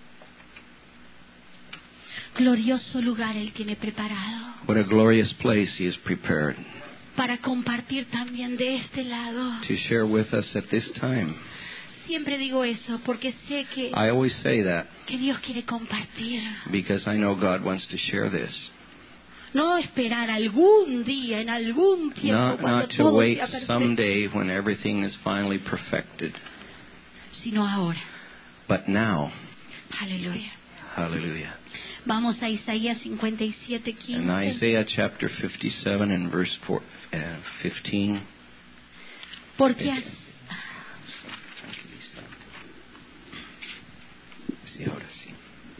Glorioso lugar Él tiene preparado What a glorious place He has prepared para compartir también de este lado. to share with us at this time. Siempre digo eso porque sé que, I always say that que Dios quiere compartir. because I know God wants to share this. No esperar algún día, en algún tiempo, Not, cuando not to todo wait sea perfecto, someday when everything is finally perfected, sino ahora. but now. Aleluya. Hallelujah. Vamos a Isaías cincuenta y siete, In quince. Isaiah chapter fifty-seven and verse four, uh, fifteen. Porque as- Sí, ahora sí.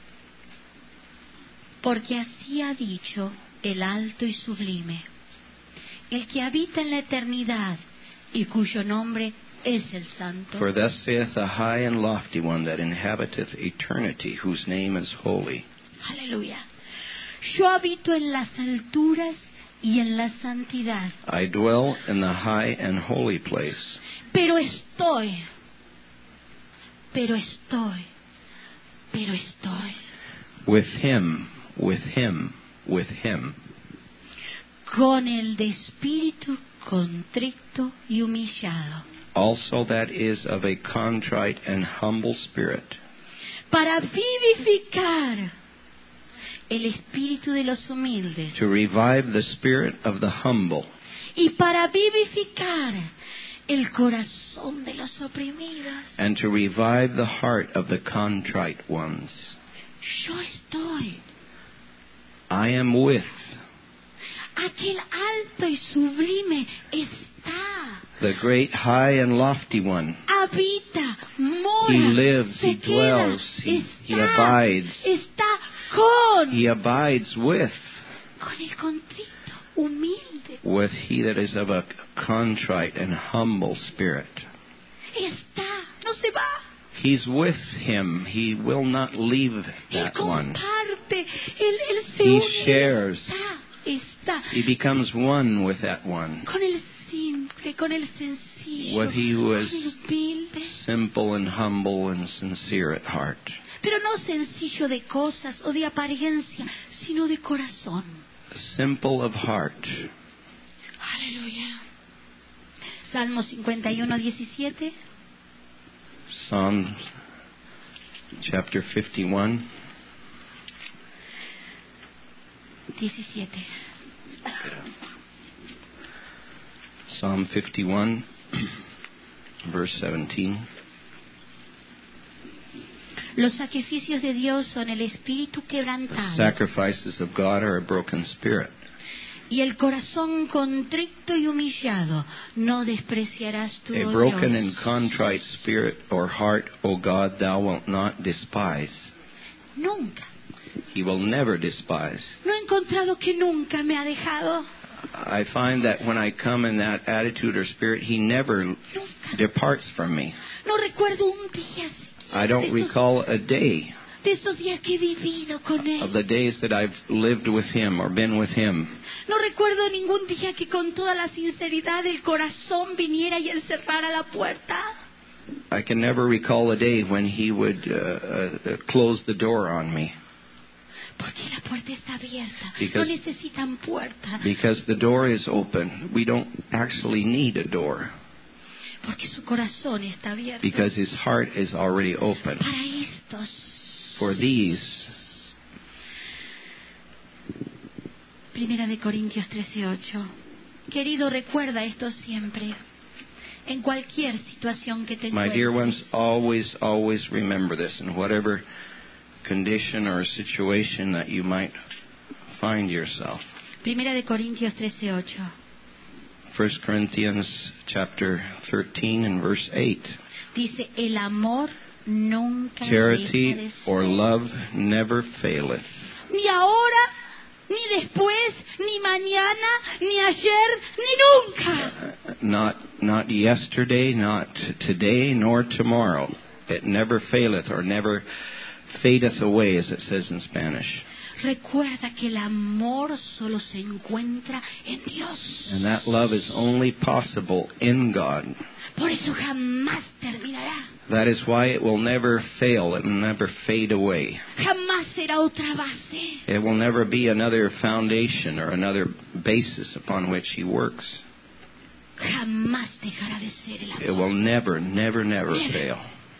Porque así ha dicho el alto y sublime, el que habita en la eternidad y cuyo nombre es el Santo. For thus saith the high and lofty one that inhabiteth eternity, whose name is holy. Aleluya. Yo habito en las alturas y en la santidad, I dwell in the high and holy place, pero estoy, pero estoy, pero estoy with him, with him, with him, con el de espíritu contrito y humillado, also that is of a contrite and humble spirit, para vivificar el espíritu de los humildes to revive the spirit of the humble, y para vivificar el corazón de los oprimidos. and to revive the heart of the contrite ones. Yo estoy. I am with. Aquel alto y sublime está. The great, high, and lofty one. habita, mora, He lives, se He queda, dwells, He, He está, abides. está con, He abides with, con el contrito, humilde. with he that is of a contrite and humble spirit. Está, no se va. He's with him. He will not leave Él that one. comparte, él, él se He une, shares. está, está He becomes one with that one. con el simple, con el sencillo, What he was con el humilde, simple and humble and sincere at heart. pero no sencillo de cosas o de apariencia, sino de corazón. Simple of heart. Aleluya. Salmo cincuenta y uno, diecisiete. Psalm chapter fifty-one. diecisiete. Psalm fifty-one, verse seventeen. Los sacrificios de Dios son el espíritu The quebrantado sacrifices of God are a broken spirit. y el corazón contrito y humillado no despreciarás tu A oh broken Dios. and contrite spirit or heart, O God, thou wilt not despise. Nunca. He will never despise. No he encontrado que nunca me ha dejado. I find that when I come in that attitude or spirit, He never Nunca. departs from me. No recuerdo un día I siquiera de don't estos, recall a day de estos días que he vivido con of Él. the days that I've lived with Him or been with Him. No recuerdo ningún día que con toda la sinceridad del corazón viniera y Él cerrara la puerta. I can never recall a day when He would uh, uh, close the door on me, Porque la puerta está abierta. Because- no necesitan puerta. because the door is open. We don't actually need a door, Porque su corazón está abierto. because His heart is already open. Para estos. For these, Primera de Corintios trece ocho. Querido, recuerda esto siempre. En cualquier situación que te my dear ones, encuentres. always, always remember this in whatever condition or situation that you might find yourself. Primera de Corintios trece ocho. First Corinthians chapter thirteen and verse eight. Dice, el amor nunca deja Charity de or ser. love never faileth. Ni ahora, ni después, ni mañana, ni ayer, ni nunca. Uh, Not not yesterday, not today, nor tomorrow. It never faileth or never fadeth away, as it says in Spanish. Recuerda que el amor solo se encuentra en Dios. And that love is only possible in God. Por eso jamás terminará. That is why it will never fail. It will never fade away. Jamás será otra base. It will never be another foundation or another basis upon which He works. Jamás dejará de ser el It amor. will never, never, never Never. fail.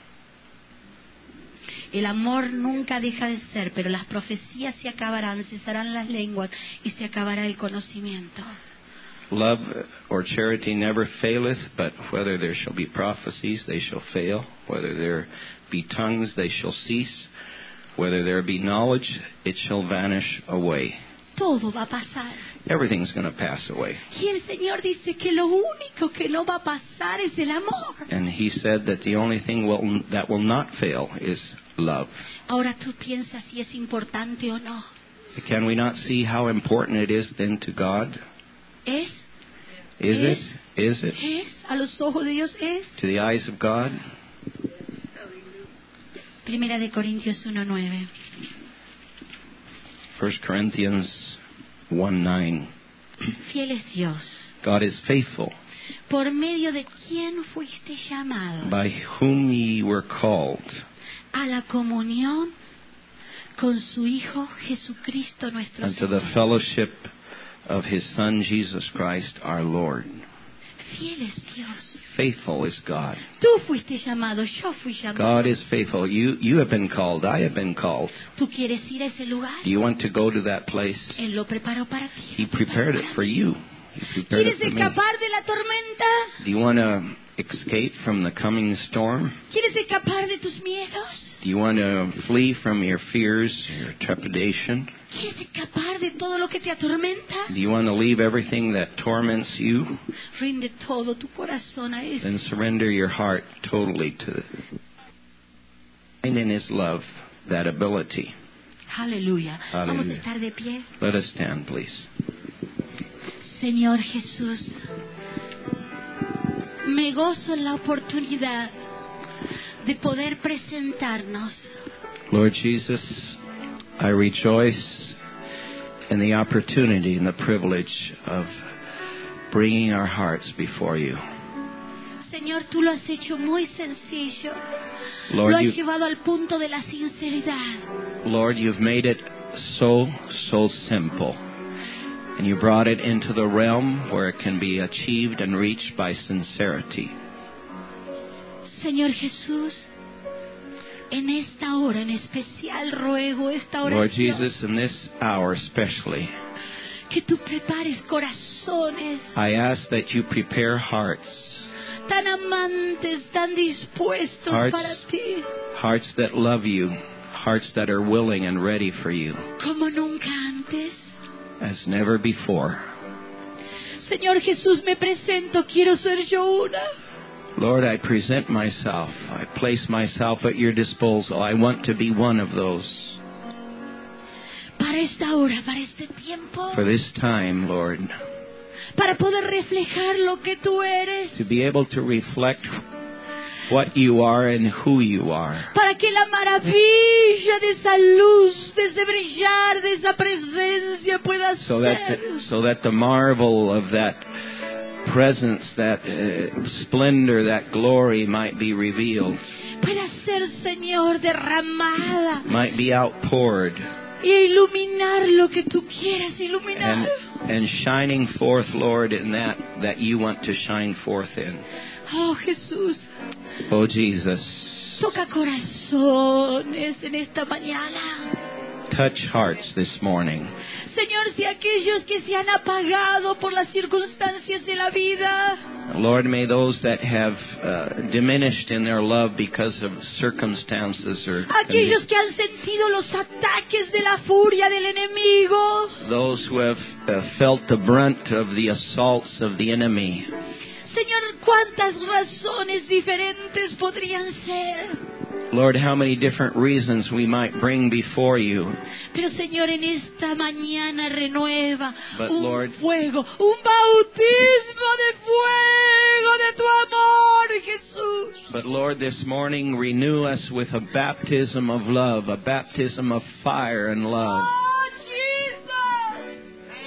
El amor nunca deja de ser, pero las profecías se acabarán, cesarán las lenguas y se acabará el conocimiento. Love or charity never faileth, but whether there shall be prophecies, they shall fail. Whether there be tongues, they shall cease. Whether there be knowledge, it shall vanish away. Todo va a pasar. Everything's going to pass away. Y el Señor dice que lo único que no va a pasar es el amor. And He said that the only thing will, that will not fail is love. Ahora tú piensas si es importante o no. Can we not see how important it is then to God? ¿Es? Is Es. it? Is it? ¿Es? A los ojos de Dios es. To the eyes of God? Primera de Corintios uno nueve. First Corinthians one nine. Fiel es Dios, God is faithful, por medio de quien fuiste llamado by whom ye were called, a la comunión con su Hijo Jesucristo nuestro unto the Señor. fellowship of His Son Jesus Christ our Lord. Fiel es Dios. Faithful is God. Tú fuiste llamado, yo fui llamado. God is faithful. You you have been called. I have been called. ¿Tú quieres ir a ese lugar? Do you want to go to that place? Él lo preparó para ti. He lo preparó prepared it para for mí. you. He prepared ¿Quieres it for me. escapar de la tormenta? Do you want to escape from the coming storm? ¿Quieres escapar de tus miedos? Do you want to flee from your fears, your trepidation? ¿Quieres escapar de todo lo que te atormenta? Do you want to leave everything that torments you? Rinde todo tu corazón a Él. Then surrender your heart totally to find in His love that ability. Aleluya. Vamos a Aleluya. estar de pie. Let us stand, please. Señor Jesús, me gozo en la oportunidad de poder presentarnos. Lord Jesus, I rejoice in the opportunity and the privilege of bringing our hearts before you. Señor, tú lo has hecho muy sencillo. Lord, Lo has you- llevado al punto de la sinceridad. Lord, you've made it so, so simple. And you brought it into the realm where it can be achieved and reached by sincerity. Señor Jesús, en esta hora en especial ruego esta Lord oración Jesus, in this hour especially, que tú prepares corazones I ask that you prepare hearts, tan amantes, tan dispuestos Hearts. para ti, hearts that love you, hearts that are willing and ready for you, como nunca antes. as never before. Señor Jesús, me presento, quiero ser yo una. Lord, I present myself. I place myself at your disposal. I want to be one of those. Para esta hora, para este tiempo, For this time, Lord, para poder reflejar lo que tú eres, to be able to reflect what you are and who you are. para que la maravilla de esa luz, de ese brillar, de esa presencia pueda So that ser. the, so that the marvel of that presence, that uh, splendor, that glory might be revealed, Pueda ser, Señor, derramada might be outpoured, y iluminar lo que tú quieras iluminar. and and shining forth, Lord, in that that you want to shine forth in. Oh, Jesús, Oh Jesus, toca corazones en esta mañana. touch hearts this morning. Señor, si aquellos que se han apagado por las circunstancias de la vida, Lord, may those that have uh, diminished in their love because of circumstances or aquellos que han sentido los ataques de la furia del enemigo, those who have uh, felt the brunt of the assaults of the enemy. Señor, cuántas razones diferentes podrían ser. Lord, how many different reasons we might bring before you. Pero Señor, en esta mañana renueva But, un Lord- fuego, un bautismo de fuego de tu amor, Jesús. But Lord, this morning renew us with a baptism of love, a baptism of fire and love. Oh, Jesus.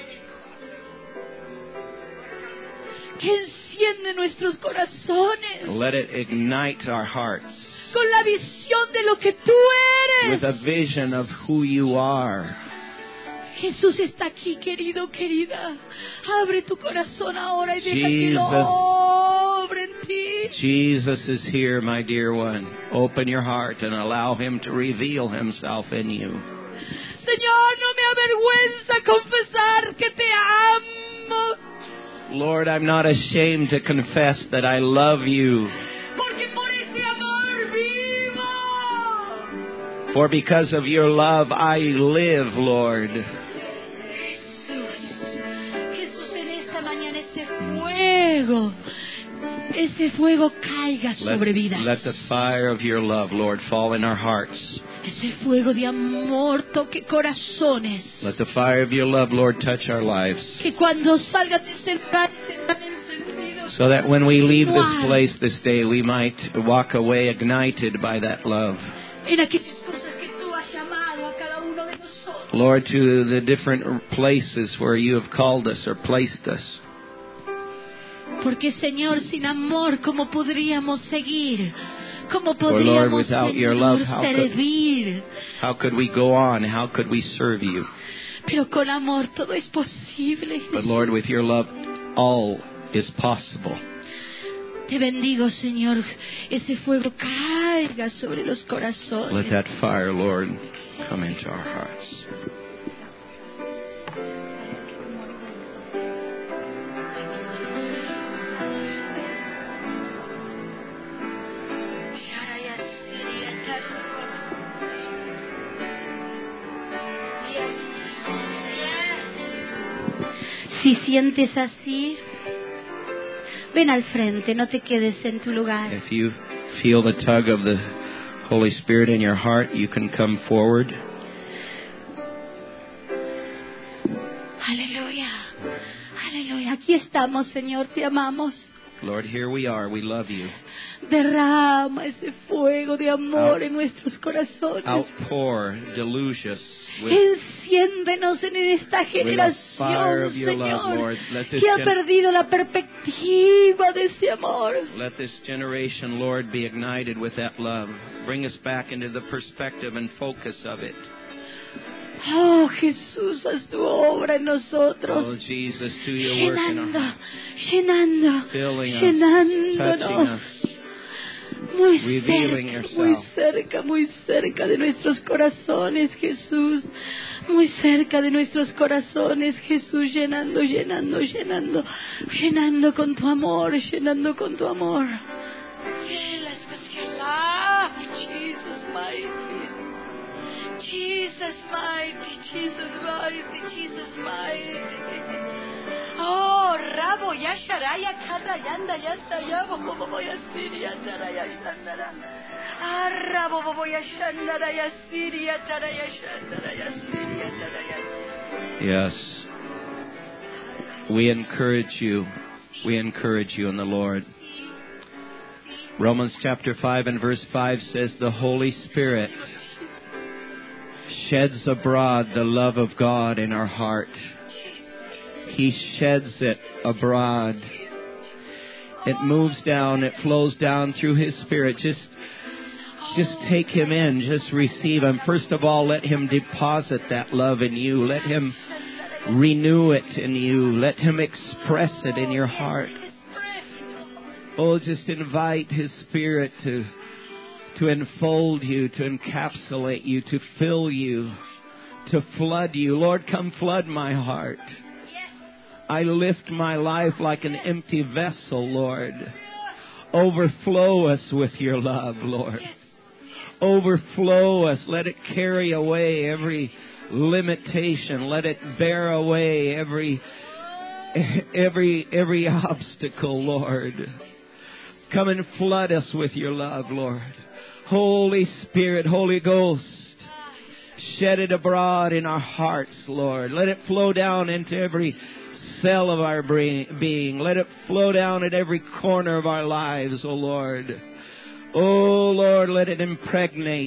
Que enciende nuestros corazones Let it ignite our hearts con la visión de lo que tú with a eres. vision of who you are. Jesús está aquí, querido, querida. Abre tu corazón ahora y deja que Jesus. lo obre en ti. Jesus is here, my dear one. Open your heart and allow Him to reveal Himself in you. Señor, no me avergüenza confesar que te amo, Lord, I'm not ashamed to confess that I love you. porque por ese amor vivo. For because of your love, I live, Lord. Jesús, Jesús, en esta mañana ese fuego, ese fuego caiga sobre Let, vidas. let the fire of your love, Lord, fall in our hearts. Ese fuego de amor toque corazones. Let the fire of your love, Lord, touch our lives. Que cuando salgan de este lugar serán encendidos. So that when we leave this Wow. place this day, we might walk away ignited by that love. En aquellas cosas que tú has llamado a cada uno de nosotros. Lord, to the different places where you have called us or placed us. Porque, Señor, sin amor, ¿cómo podríamos seguir? ¿Cómo For, Lord, podríamos, without your Señor, love, how could- servir? How could we go on? How could we serve you? Pero con amor todo es posible. But Jesús. Lord, with your love, all is possible. Te bendigo, Señor. Ese fuego caiga sobre los Let corazones. that fire, Lord, come into our hearts. Si sientes así, ven al frente, no te quedes en tu lugar. If you feel the tug of the Holy Spirit in your heart, you can come forward. Aleluya, aleluya. Aquí estamos, Señor, te amamos. Lord, here we are. We love you. Derrama ese fuego de amor Out, en nuestros corazones. Outpour, deluge us with, Enciéndenos en esta generación, Señor, love, Lord. Que ha perdido la perspectiva de ese amor. Let this generation, Lord, be ignited with that love. Bring us back into the perspective and focus of it. Oh, Jesús, haz tu obra en nosotros. Oh, Jesus, do your llenando, work in our llenando, filling llenándonos. Us, muy revealing cerca, yourself. muy cerca, muy cerca de nuestros corazones, Jesús. Muy cerca de nuestros corazones, Jesús, llenando, llenando, llenando, llenando con tu amor, llenando con tu amor. Fill us with your love, Jesus mighty. Jesus mighty, Jesus mighty, Jesus mighty. Oh, Rabo, Yasharaya, Kara, Yanda, Yasta, Yabo, Bobo, Yasiri, Yandara, Yasandara. Ah, Rabo, Bobo, Yashandara, Yasiri, Yandara, Yashandara, Yasiri, Yandara, Yasiri. Yes. We encourage you. We encourage you in the Lord. Romans chapter five and verse five says, the Holy Spirit sheds abroad the love of God in our heart. He sheds it abroad. It moves down, it flows down through His Spirit. Just, just take Him in, just receive Him. First of all, let Him deposit that love in you. Let Him renew it in you. Let Him express it in your heart. Oh, just invite His Spirit to to enfold you, to encapsulate you, to fill you, to flood you. Lord, come flood my heart. I lift my life like an empty vessel, Lord. Overflow us with your love, Lord. Overflow us. Let it carry away every limitation. Let it bear away every every every obstacle, Lord. Come and flood us with your love, Lord. Holy Spirit, Holy Ghost, shed it abroad in our hearts, Lord. Let it flow down into every cell of our being. Let it flow down in every corner of our lives, O Lord. Oh, Lord, let it impregnate.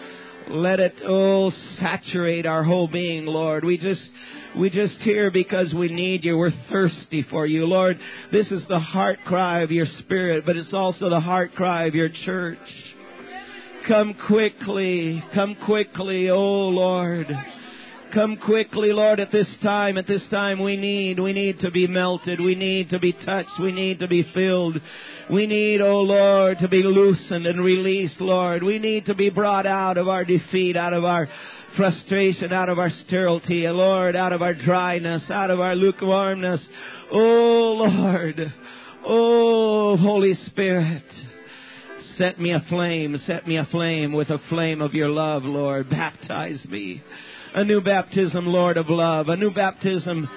Let it, oh, saturate our whole being, Lord. We just, we just here because we need you. We're thirsty for you, Lord. This is the heart cry of your Spirit, but it's also the heart cry of your church. Come quickly, come quickly, oh Lord. Come quickly, Lord, at this time. At this time we need, we need to be melted. We need to be touched. We need to be filled. We need, oh Lord, to be loosened and released, Lord. We need to be brought out of our defeat, out of our frustration, out of our sterility, Lord, out of our dryness, out of our lukewarmness. Oh Lord, oh Holy Spirit. Set me aflame, set me aflame with a flame of your love, Lord. Baptize me. A new baptism, Lord, of love. A new baptism,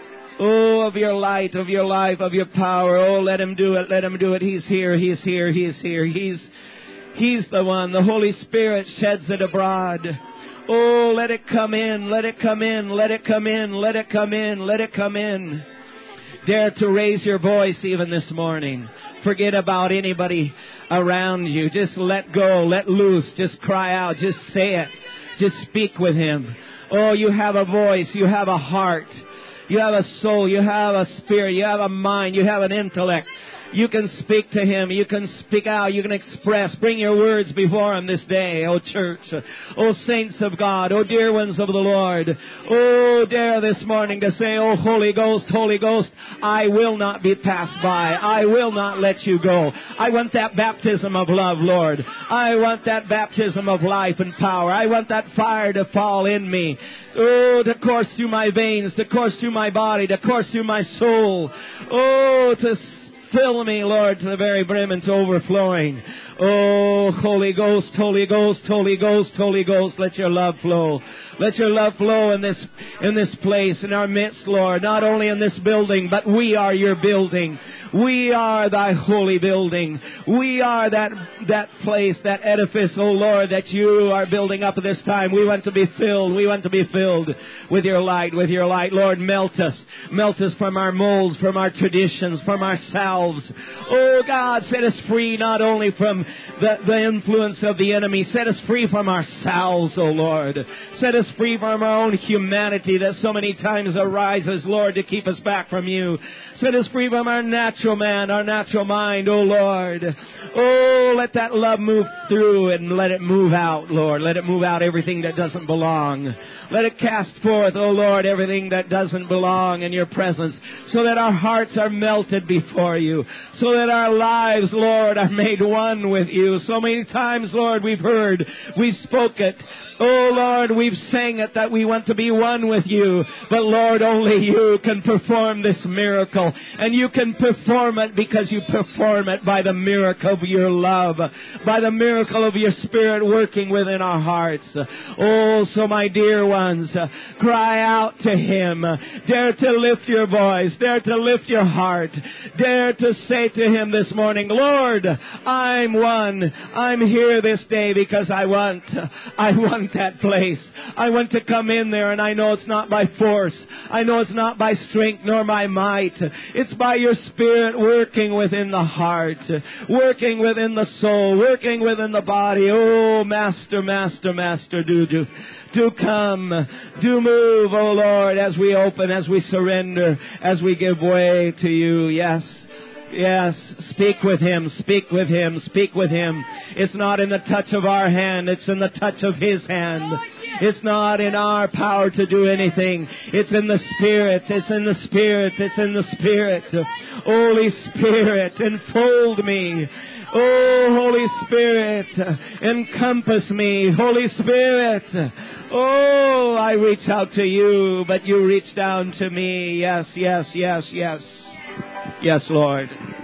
oh, of your light, of your life, of your power. Oh, let Him do it, let Him do it. He's here, He's here, He's here. He's, He's the one. The Holy Spirit sheds it abroad. Oh, let it come in, let it come in, let it come in, let it come in, let it come in. Dare to raise your voice even this morning. Forget about anybody around you. Just let go, let loose, just cry out, just say it. Just speak with Him. Oh, you have a voice, you have a heart, you have a soul, you have a spirit, you have a mind, you have an intellect. You can speak to Him. You can speak out. You can express. Bring your words before Him this day, oh church. Oh saints of God. Oh dear ones of the Lord. Oh, dare this morning to say, oh Holy Ghost, Holy Ghost, I will not be passed by. I will not let you go. I want that baptism of love, Lord. I want that baptism of life and power. I want that fire to fall in me. Oh, to course through my veins, to course through my body, to course through my soul. Oh, to fill me, Lord, to the very brim and to overflowing. Oh, Holy Ghost, Holy Ghost, Holy Ghost, Holy Ghost, let your love flow. Let your love flow in this, in this place, in our midst, Lord. Not only in this building, but we are your building. We are thy holy building. We are that, that place, that edifice, oh Lord, that you are building up at this time. We want to be filled. We want to be filled with your light, with your light. Lord, melt us. Melt us from our molds, from our traditions, from ourselves. Oh God, set us free not only from the, the influence of the enemy. Set us free from ourselves, oh Lord. Set us free from our own humanity that so many times arises, Lord, to keep us back from you. Set us free from our natural man, our natural mind, oh Lord. Oh, let that love move through and let it move out, Lord. Let it move out everything that doesn't belong. Let it cast forth, oh Lord, everything that doesn't belong in your presence, so that our hearts are melted before you, so that our lives, Lord, are made one with you. So many times, Lord, we've heard, we've spoke it. Oh, Lord, we've sang it that we want to be one with you. But, Lord, only you can perform this miracle. And you can perform it because you perform it by the miracle of your love, by the miracle of your Spirit working within our hearts. Oh, so my dear ones, cry out to Him. Dare to lift your voice. Dare to lift your heart. Dare to say to Him this morning, Lord, I'm one. I'm here this day because I want, I want that place. I want to come in there, and I know it's not by force. I know it's not by strength nor by might. It's by your Spirit working within the heart, working within the soul, working within the body. Oh, Master, Master, Master, do, do. Do come, do move, oh Lord, as we open, as we surrender, as we give way to you. Yes. Yes, speak with Him, speak with Him, speak with Him. It's not in the touch of our hand, it's in the touch of His hand. It's not in our power to do anything. It's in the Spirit, it's in the Spirit, it's in the Spirit. Holy Spirit, enfold me. Oh, Holy Spirit, encompass me. Holy Spirit, oh, I reach out to you, but you reach down to me. Yes, yes, yes, yes. Yes, Lord.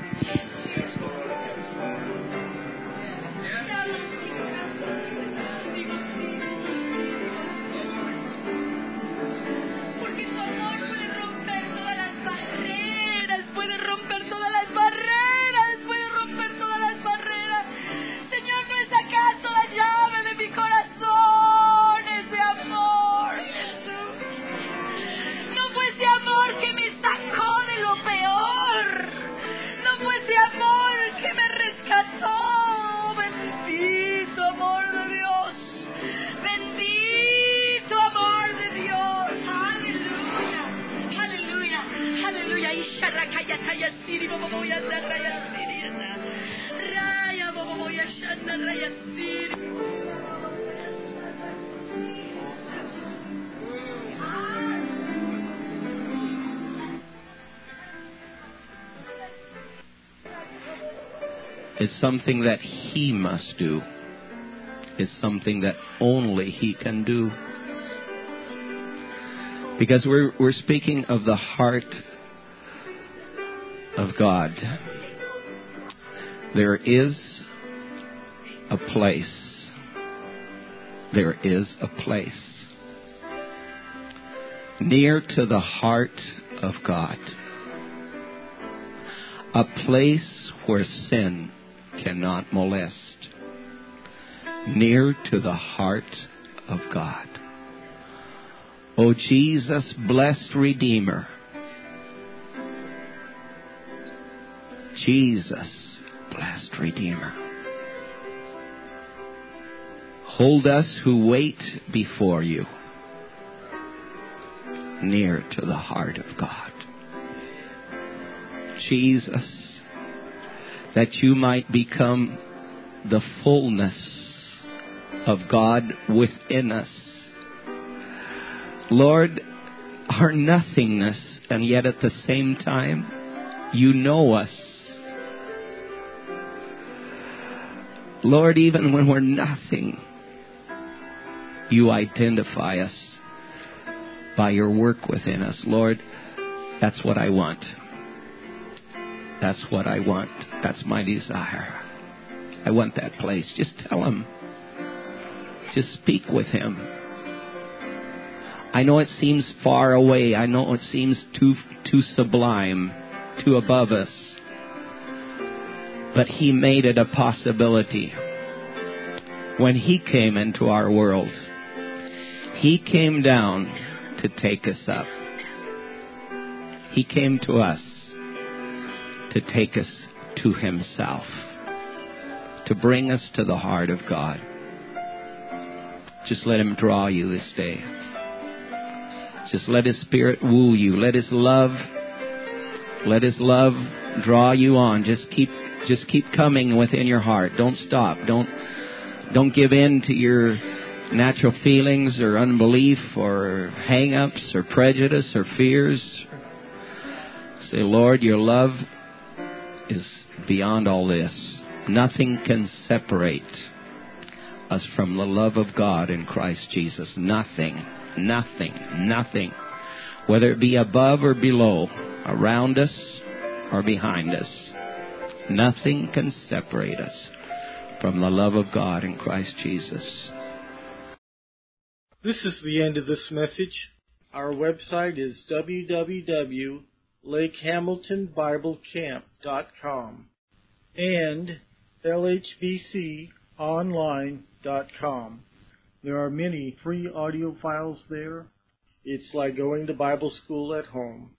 Is something that He must do. Is something that only He can do. Because we're we're speaking of the heart of God. There is a place. There is a place near to the heart of God. A place where sin cannot molest. Near to the heart of God. O Jesus, blessed Redeemer. Jesus, blessed Redeemer. Hold us who wait before you near to the heart of God. Jesus, that you might become the fullness of God within us. Lord, our nothingness, and yet at the same time, you know us. Lord, even when we're nothing, you identify us by your work within us. Lord, that's what I want. That's what I want. That's my desire. I want that place. Just tell him. Just speak with him. I know it seems far away. I know it seems too too sublime, too above us. But he made it a possibility. When he came into our world, he came down to take us up. He came to us to take us to himself, to bring us to the heart of God. Just let him draw you this day. Just let his Spirit woo you. Let his love, let his love draw you on. Just keep, just keep coming within your heart. Don't stop. Don't, don't give in to your natural feelings or unbelief or hang-ups or prejudice or fears. Say, Lord, your love is beyond all this. Nothing can separate us from the love of God in Christ Jesus. Nothing, nothing, nothing. Whether it be above or below, around us or behind us, nothing can separate us from the love of God in Christ Jesus. This is the end of this message. Our website is w w w dot lake hamilton bible camp dot com and l h b c online dot com. There are many free audio files there. It's like going to Bible school at home.